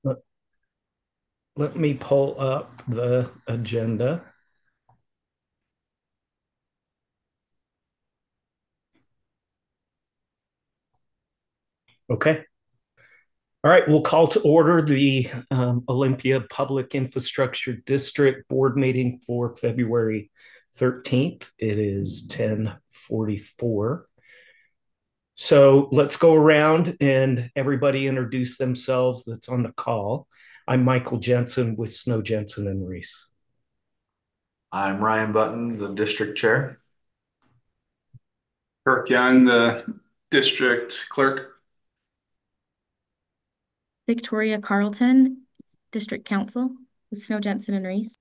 Let, let me pull up the agenda. Okay. All right, we'll call to order the Olympia Public Infrastructure District Board meeting for February 13th. It is 10:44. So let's go around and everybody introduce themselves that's on the call. I'm Michael Jensen with Snow Jensen and Reese. I'm Ryan Button, the district chair. Kirk Young, the district clerk. Victoria Carlton, District Council with Snow Jensen and Reese.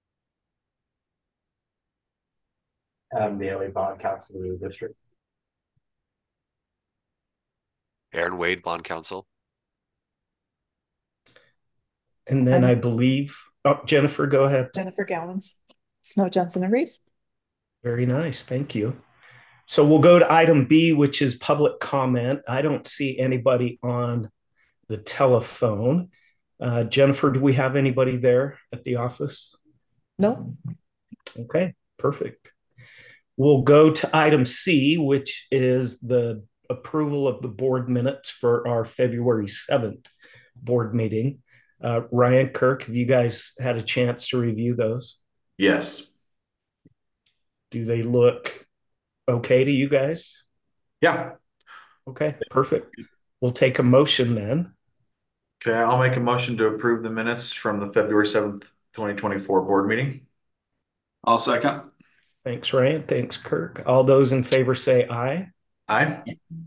Adam Daly, bond counsel of the district. Aaron Wade, bond counsel. And then I believe, Jennifer, go ahead. Jennifer Gowans, Snow Jensen and Reese. Very nice. Thank you. So we'll go to item B, which is public comment. I don't see anybody on the telephone. Jennifer, do we have anybody there at the office? No. Okay, perfect. We'll go to item C, which is the approval of the board minutes for our February 7th board meeting. Ryan, Kirk, have you guys had a chance to review those? Yes. Do they look okay to you guys? Yeah. Okay, perfect. We'll take a motion then. Okay, I'll make a motion to approve the minutes from the February 7th, 2024 board meeting. I'll second. Thanks, Ryan. Thanks, Kirk. All those in favor say aye. Aye.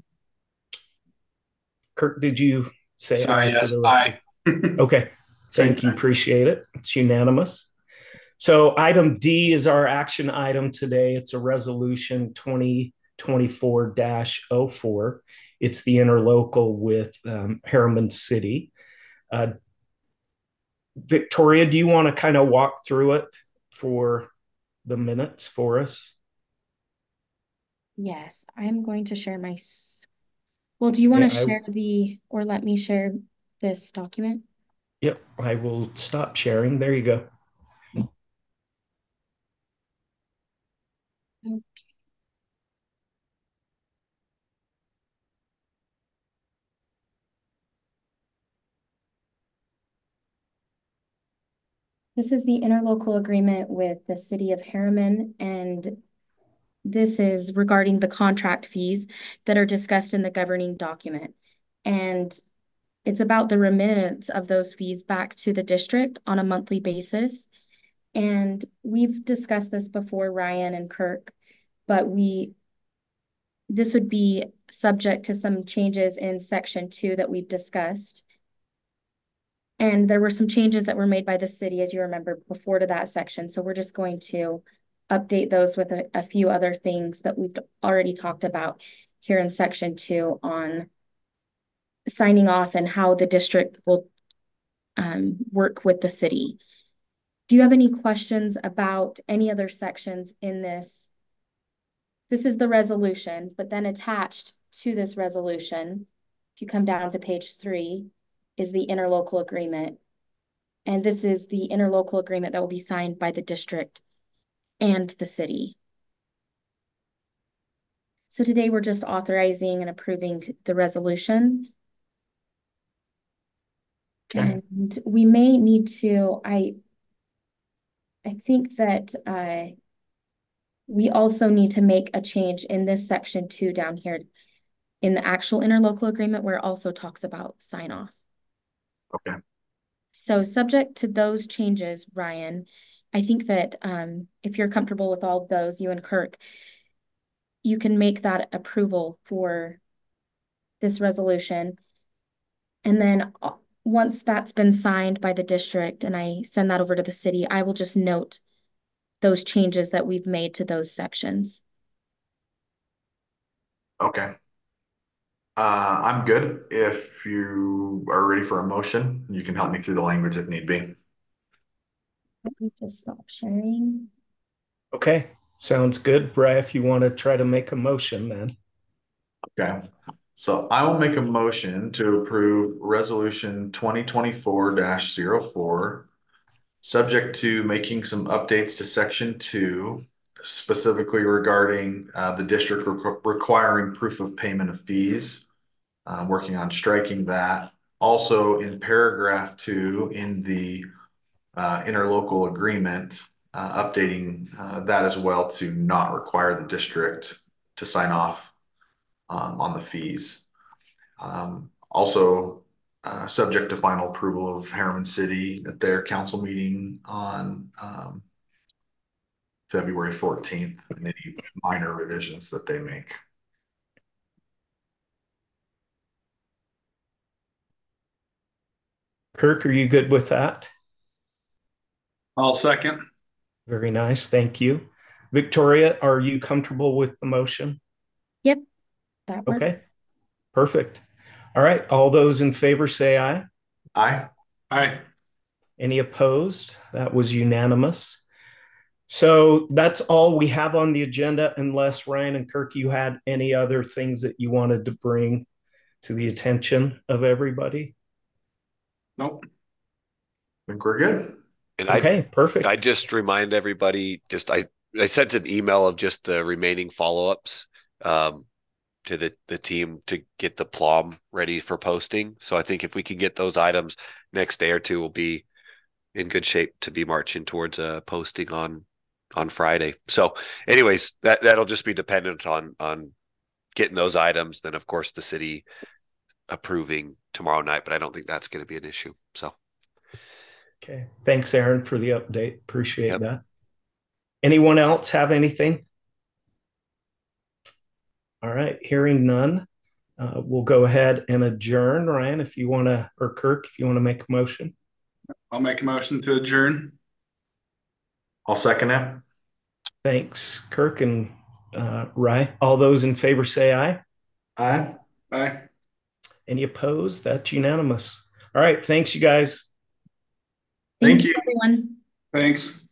Kirk, did you say Sorry, aye? yes, aye. Okay, thank you. Appreciate it. It's unanimous. So item D is our action item today. It's a resolution 2024-04. It's the interlocal with Harriman City. Victoria, do you want to kind of walk through it for the minutes for us? Yes, I'm going to share my. Well, do you want to Yeah, share or let me share this document? Yep, I will stop sharing. There you go. Okay. This is the interlocal agreement with the city of Harriman, and this is regarding the contract fees that are discussed in the governing document. And it's about the remittance of those fees back to the district on a monthly basis. And we've discussed this before, Ryan and Kirk, but this would be subject to some changes in section 2 that we've discussed. And there were some changes that were made by the city, as you remember, before to that section. So we're just going to update those with a few other things that we've already talked about here in section 2 on signing off and how the district will work with the city. Do you have any questions about any other sections in this? This is the resolution, but then attached to this resolution, if you come down to page 3, is the interlocal agreement. And this is the interlocal agreement that will be signed by the district and the city. So today we're just authorizing and approving the resolution. Okay. And we may need to, I think that we also need to make a change in this section 2 down here in the actual interlocal agreement where it also talks about sign off. Okay. So subject to those changes, Ryan, I think that if you're comfortable with all of those, you and Kirk, you can make that approval for this resolution. And then once that's been signed by the district and I send that over to the city, I will just note those changes that we've made to those sections. Okay. I'm good. If you are ready for a motion, you can help me through the language if need be. Let me just stop sharing. Okay, sounds good. Bri, if you want to try to make a motion then. Okay. So I will make a motion to approve resolution 2024-04, subject to making some updates to section 2, specifically regarding the district requiring proof of payment of fees. Working on striking that. Also in paragraph 2 in the interlocal agreement, updating that as well to not require the district to sign off on the fees. Also, subject to final approval of Harriman City at their council meeting on February 14th, and any minor revisions that they make. Kirk, are you good with that? I'll second. Very nice. Thank you. Victoria, are you comfortable with the motion? Yep, that works. Okay, perfect. All right. All those in favor say aye. Aye. Aye. Any opposed? That was unanimous. So that's all we have on the agenda, unless Ryan and Kirk, you had any other things that you wanted to bring to the attention of everybody? Nope. I think we're good. And Okay, perfect. I just remind everybody, I sent an email of just the remaining follow-ups to the team to get the plum ready for posting. So I think if we can get those items next day or two, we'll be in good shape to be marching towards posting on Friday. So anyways, that'll just be dependent on getting those items. Then of course the city approving tomorrow night, but I don't think that's going to be an issue. So. Okay. Thanks, Aaron, for the update. Appreciate Yep. that. Anyone else have anything? All right. Hearing none, we'll go ahead and adjourn. Ryan, if you want to, or Kirk, if you want to make a motion. I'll make a motion to adjourn. I'll second it. Thanks, Kirk and Ryan. All those in favor say aye. Aye. Aye. Any opposed? That's unanimous. All right. Thanks, you guys. Thank you. Everyone. Thanks.